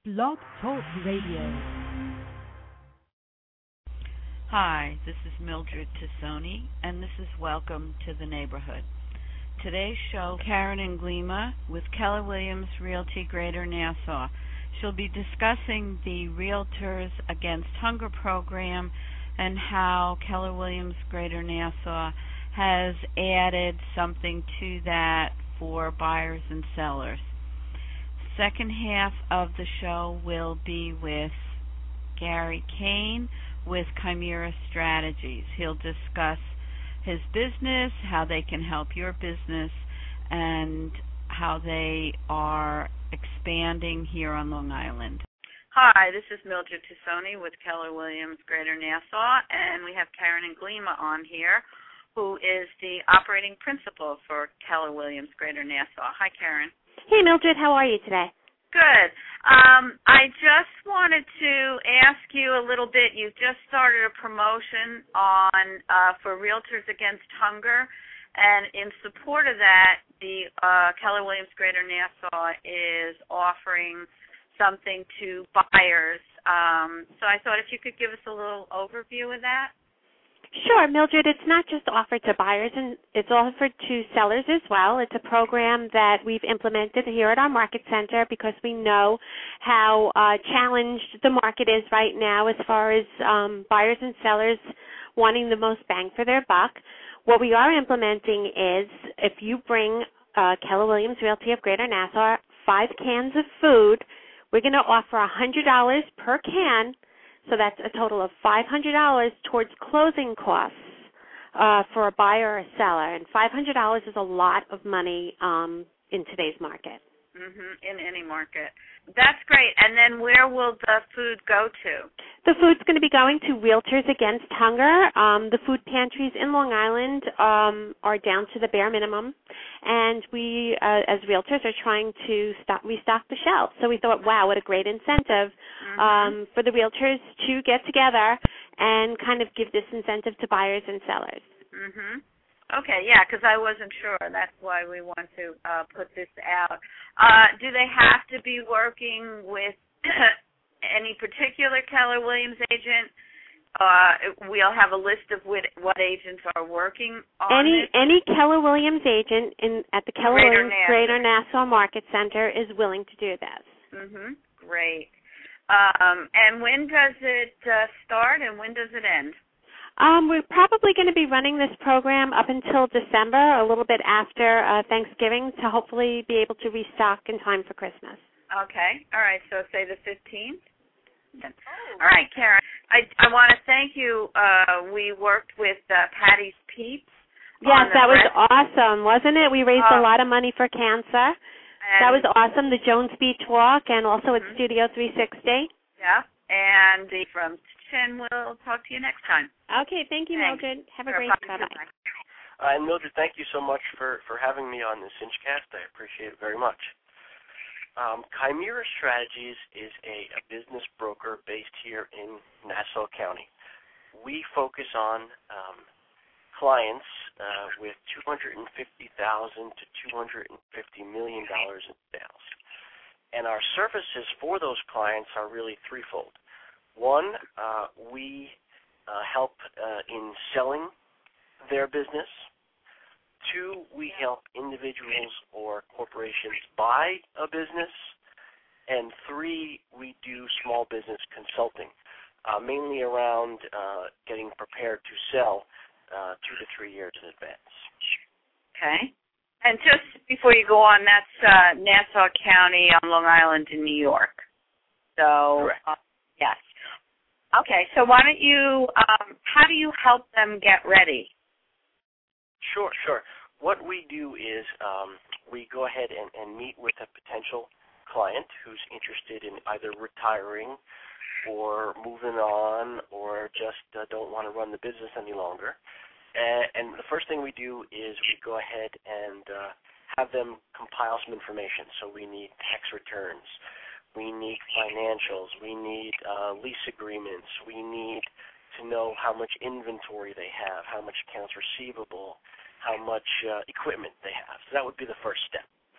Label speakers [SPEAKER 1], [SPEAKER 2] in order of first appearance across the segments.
[SPEAKER 1] Blog Talk Radio.
[SPEAKER 2] Hi, this is Mildred Tassoni, and this is Welcome to the Neighborhood. Today's show, Karen Englima with Keller Williams Realty Greater Nassau. She'll be discussing the Realtors Against Hunger program and how Keller Williams Greater Nassau has added something to that for buyers and sellers. Second half of the show will be with Gary Kane with Chimera Strategies. He'll discuss his business, how they can help your business, and how they are expanding here on Long Island. Hi, this is Mildred Tassoni with Keller Williams Greater Nassau, and we have Karen Englima on here, who is the operating principal for Keller Williams Greater Nassau. Hi, Karen.
[SPEAKER 3] Hey, Mildred, how are you today?
[SPEAKER 2] Good. I just wanted to ask you a little bit. You just started a promotion on for Realtors Against Hunger, and in support of that, the Keller Williams Greater Nassau is offering something to buyers. So I thought if you could give us a little overview of that.
[SPEAKER 3] Sure, Mildred. It's not just offered to buyers, and it's offered to sellers as well. It's a program that we've implemented here at our market center because we know how challenged the market is right now as far as buyers and sellers wanting the most bang for their buck. What we are implementing is if you bring Keller Williams Realty of Greater Nassau 5 cans of food, we're going to offer $100 per can. So that's a total of $500 towards closing costs for a buyer or a seller. And $500 is a lot of money in today's market.
[SPEAKER 2] In any market. That's great. And then where will the food go to?
[SPEAKER 3] The food's going to be going to Realtors Against Hunger. The food pantries in Long Island are down to the bare minimum. And we, as Realtors, are trying to restock the shelves. So we thought, wow, what a great incentive for the Realtors to get together and kind of give this incentive to buyers and sellers.
[SPEAKER 2] Okay, yeah, because I wasn't sure. That's why we want to put this out. Do they have to be working with any particular Keller Williams agent? We'll have a list of what agents are working on
[SPEAKER 3] Any Keller Williams agent at the Keller Williams Greater Nassau Market Center is willing to do this.
[SPEAKER 2] Great. And when does it start and when does it end?
[SPEAKER 3] We're probably going to be running this program up until December, a little bit after Thanksgiving, to hopefully be able to restock in time for Christmas.
[SPEAKER 2] Okay. All right. So say the 15th? All right, Karen. I want to thank you. We worked with Patty's Peeps.
[SPEAKER 3] Yes, that was awesome, wasn't it? We raised a lot of money for cancer. That was awesome. The Jones Beach Walk and also at Studio 360.
[SPEAKER 2] Yeah. And from Chin, we'll talk to you next time.
[SPEAKER 3] Okay, thank you, Mildred. Have a great day. Bye-bye.
[SPEAKER 4] And Mildred, thank you so much for having me on this Cinchcast. I appreciate it very much. Chimera Strategies is a business broker based here in Nassau County. We focus on clients with $250,000 to $250 million in sales. And our services for those clients are really threefold. One, we help in selling their business. Two, we help individuals or corporations buy a business. And three, we do small business consulting, mainly around getting prepared to sell 2 to 3 years in advance.
[SPEAKER 2] Okay. And just before you go on, that's Nassau County on Long Island in New York. So,
[SPEAKER 4] correct.
[SPEAKER 2] Yes. Okay, so why don't you, how do you help them get ready?
[SPEAKER 4] Sure. What we do is we go ahead and meet with a potential client who's interested in either retiring or moving on or just don't want to run the business any longer. And the first thing we do is we go ahead and have them compile some information. So we need tax returns. We need financials. We need lease agreements. We need to know how much inventory they have, how much accounts receivable, how much equipment they have. So that would be the first step.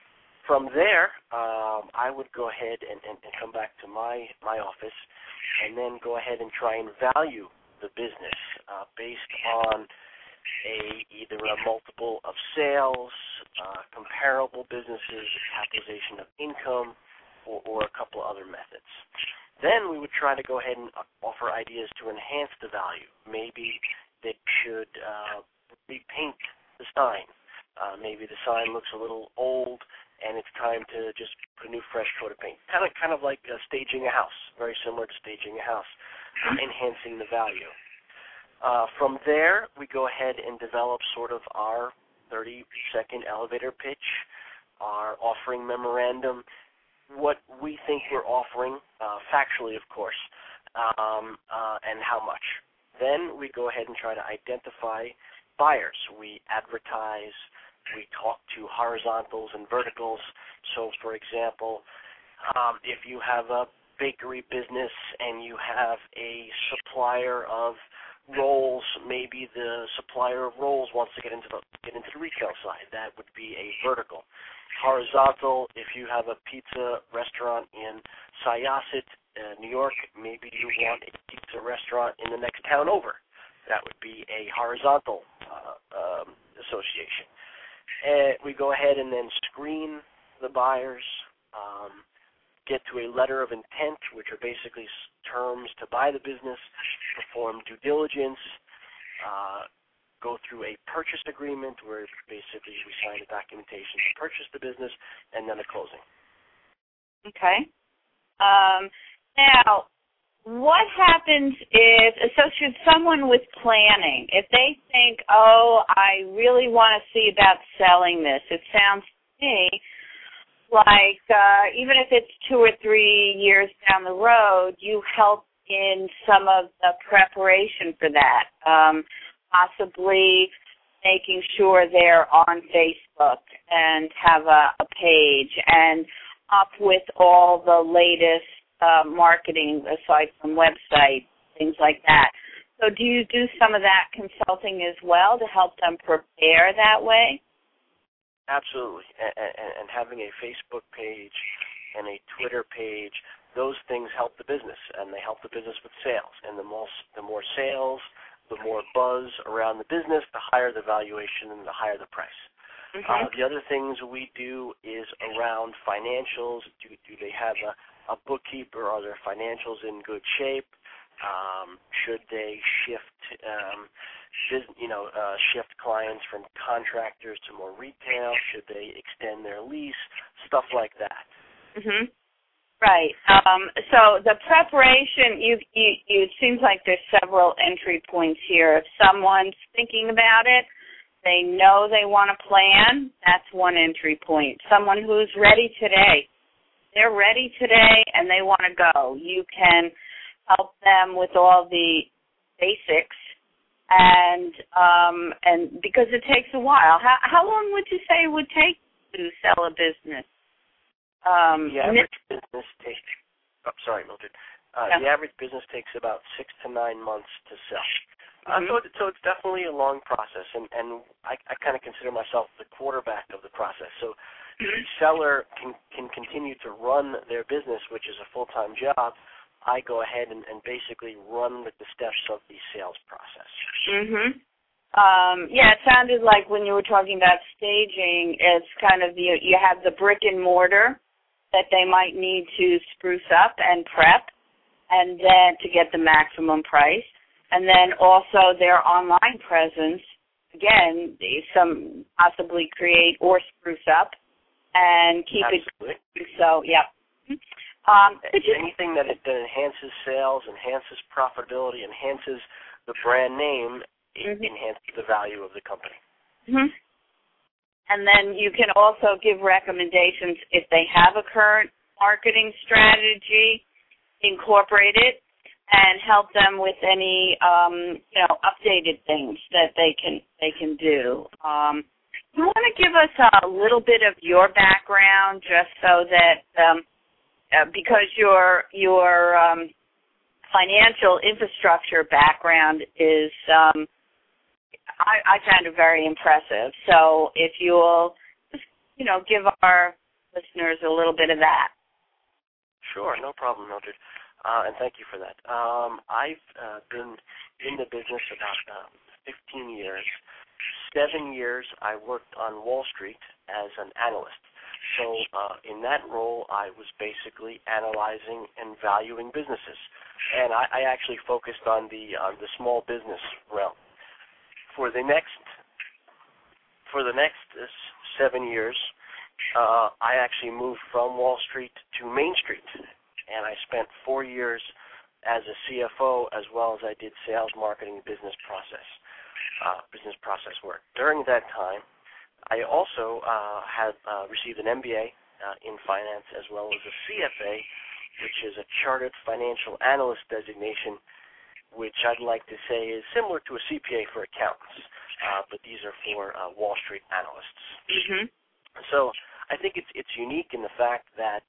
[SPEAKER 4] From there, I would go ahead and come back to my office and then go ahead and try and value the business based on either a multiple of sales, comparable businesses, capitalization of income, or a couple of other methods. Then we would try to go ahead and offer ideas to enhance the value. Maybe they should repaint the sign. Maybe the sign looks a little old, and it's time to just put a new, fresh coat of paint. Kind of like staging a house, very similar to staging a house, enhancing the value. From there, we go ahead and develop sort of our 30-second elevator pitch, our offering memorandum, what we think we're offering, factually, of course, and how much. Then we go ahead and try to identify buyers. We advertise, we talk to horizontals and verticals. So, for example, if you have a bakery business and you have a supplier of rolls, maybe the supplier of rolls wants to get into the retail side. That would be a vertical. Horizontal, if you have a pizza restaurant in Syosset, New York, maybe you want a pizza restaurant in the next town over. That would be a horizontal association. And we go ahead and then screen the buyers, get to a letter of intent, which are basically terms to buy the business, perform due diligence, go through a purchase agreement where basically we sign the documentation to purchase the business, and then a closing.
[SPEAKER 2] Okay. Now, what happens should someone with planning, if they think, I really want to see about selling this, it sounds to me like even if it's 2 or 3 years down the road, you help in some of the preparation for that, possibly making sure they're on Facebook and have a page and up with all the latest marketing aside from website, things like that. So do you do some of that consulting as well to help them prepare that way?
[SPEAKER 4] Absolutely. And having a Facebook page and a Twitter page, those things help the business, and they help the business with sales. And the more sales, the more buzz around the business, the higher the valuation and the higher the price. Mm-hmm. The other things we do is around financials. Do they have a bookkeeper? Are their financials in good shape? Should they shift shift clients from contractors to more retail? Should they extend their lease? Stuff like that.
[SPEAKER 2] Mm-hmm. Right. So the preparation, it seems like there's several entry points here. If someone's thinking about it, they know they want to plan, that's one entry point. Someone who's ready today, they're ready today and they want to go. You can help them with all the basics, and because it takes a while. How long would you say it would take to sell a business?
[SPEAKER 4] The average business takes. Mildred. The average business takes about 6 to 9 months to sell. So it's definitely a long process, and I kind of consider myself the quarterback of the process. So the seller can continue to run their business, which is a full-time job. I go ahead and basically run with the steps of the sales process. Mm-hmm.
[SPEAKER 2] It sounded like when you were talking about staging, it's kind of you have the brick and mortar that they might need to spruce up and prep, and then to get the maximum price, and then also their online presence. Again, some possibly create or spruce up and keep
[SPEAKER 4] Absolutely.
[SPEAKER 2] It. So, yeah.
[SPEAKER 4] Anything that enhances sales, enhances profitability, enhances the brand name, enhances the value of the company.
[SPEAKER 2] Mm-hmm. And then you can also give recommendations if they have a current marketing strategy, incorporate it, and help them with any updated things that they can do. You want to give us a little bit of your background, just so that because your financial infrastructure background is, I found it very impressive. So if you'll just, give our
[SPEAKER 5] listeners a little bit of that.
[SPEAKER 4] Sure, no problem, Mildred. And thank you for that. I've been in the business about 15 years. 7 years I worked on Wall Street as an analyst. So in that role, I was basically analyzing and valuing businesses, and I actually focused on the small business realm. For the next 7 years, I actually moved from Wall Street to Main Street, and I spent 4 years as a CFO as well as I did sales, marketing, business process work. During that time, I also have received an MBA in finance as well as a CFA, which is a Chartered Financial Analyst designation, which I'd like to say is similar to a CPA for accountants, but these are for Wall Street analysts.
[SPEAKER 5] Mm-hmm.
[SPEAKER 4] So I think it's unique in the fact that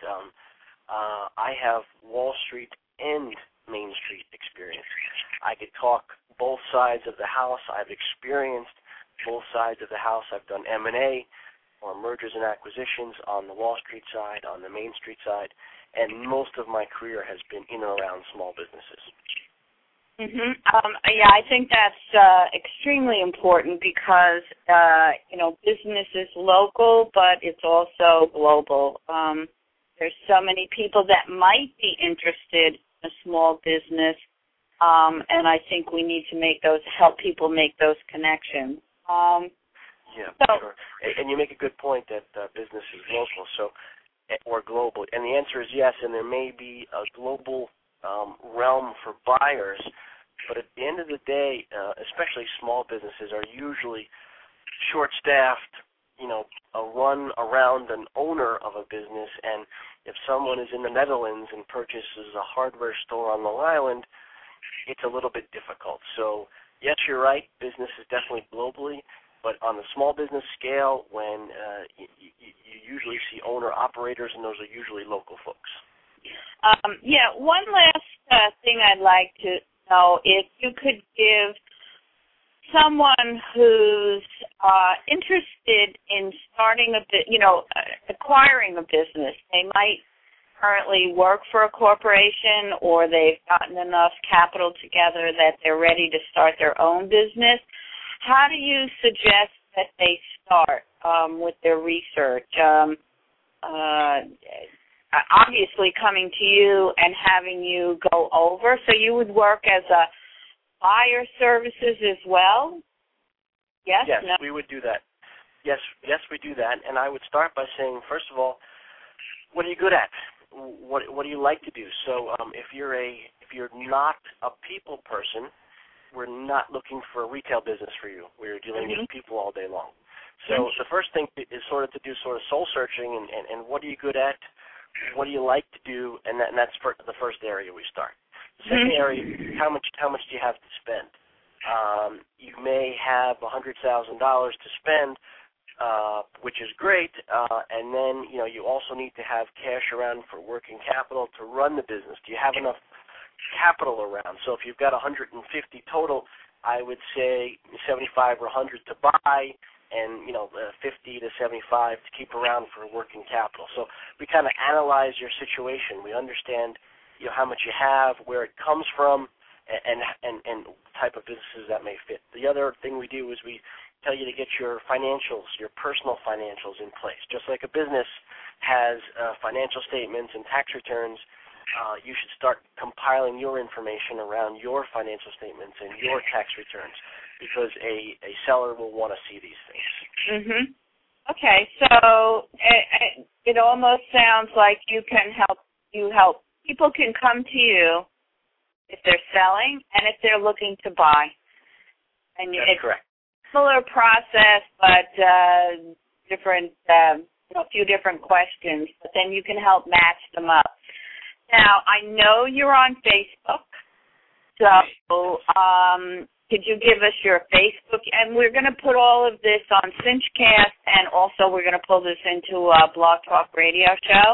[SPEAKER 4] I have Wall Street and Main Street experience. I could talk both sides of the house. I've experienced both sides of the house. I've done M&A or mergers and acquisitions on the Wall Street side, on the Main Street side, and most of my career has been in and around small businesses.
[SPEAKER 5] Mm-hmm. Yeah, I think that's extremely important because, business is local, but it's also global. There's so many people that might be interested in a small business, and I think we need to help people make those connections.
[SPEAKER 4] Sure. And you make a good point that business is local, or global. And the answer is yes, and there may be a global realm for buyers, but at the end of the day, especially small businesses are usually short-staffed, run around an owner of a business, and if someone is in the Netherlands and purchases a hardware store on Long Island, it's a little bit difficult. So, yes, you're right, business is definitely globally, but on the small business scale, when you usually see owner-operators, and those are usually local folks.
[SPEAKER 5] One last thing I'd like to know, if you could give someone who's interested in starting acquiring a business. They might currently work for a corporation, or they've gotten enough capital together that they're ready to start their own business. How do you suggest that they start with their research? Obviously coming to you and having you go over, so you would work as a buyer services as well? Yes?
[SPEAKER 4] Yes,
[SPEAKER 5] no?
[SPEAKER 4] We would do that. Yes, we do that. And I would start by saying, first of all, what are you good at? What do you like to do? So if you're not a people person, we're not looking for a retail business for you. We're dealing with people all day long. So the first thing is sort of to do sort of soul searching and what are you good at? What do you like to do? And that's the first area we start. The second area, how much do you have to spend? You may have $100,000 to spend, which is great, and then you also need to have cash around for working capital to run the business. Do you have enough capital around? So if you've got 150 total, I would say 75 or 100 to buy, and 50 to 75 to keep around for working capital. So we kind of analyze your situation. We understand how much you have, where it comes from, and type of businesses that may fit. The other thing we do is we tell you to get your financials, your personal financials in place. Just like a business has financial statements and tax returns, you should start compiling your information around your financial statements and your tax returns, because a seller will want to see these things.
[SPEAKER 5] Mm-hmm. Okay, so it almost sounds like you help. People can come to you if they're selling and if they're looking to buy. And
[SPEAKER 4] that's correct.
[SPEAKER 5] Similar process, but different, a few different questions, but then you can help match them up. Now, I know you're on Facebook, so could you give us your Facebook? And we're going to put all of this on Cinchcast, and also we're going to pull this into a Blog Talk Radio show.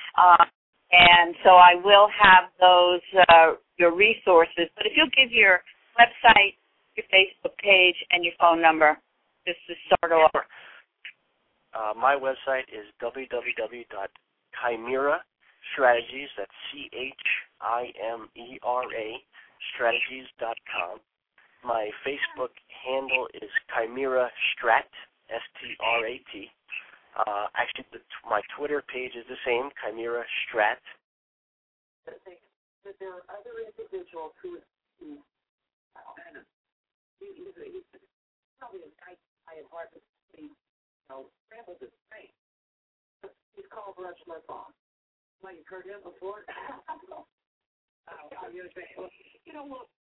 [SPEAKER 5] And so I will have those, your resources. But if you'll give your website, your Facebook page, and your phone number, just to start off.
[SPEAKER 4] My website is www.chimera.strategies, that's CHIMERA, strategies.com. My Facebook handle is Chimera Strat, STRAT. Actually, my Twitter page is the same, Chimera Strat.
[SPEAKER 6] But there are other individuals who he's probably a guy I had hard to see, scrambled his brain. He's called Rush Limbaugh. Well, you've heard him before? You know, look,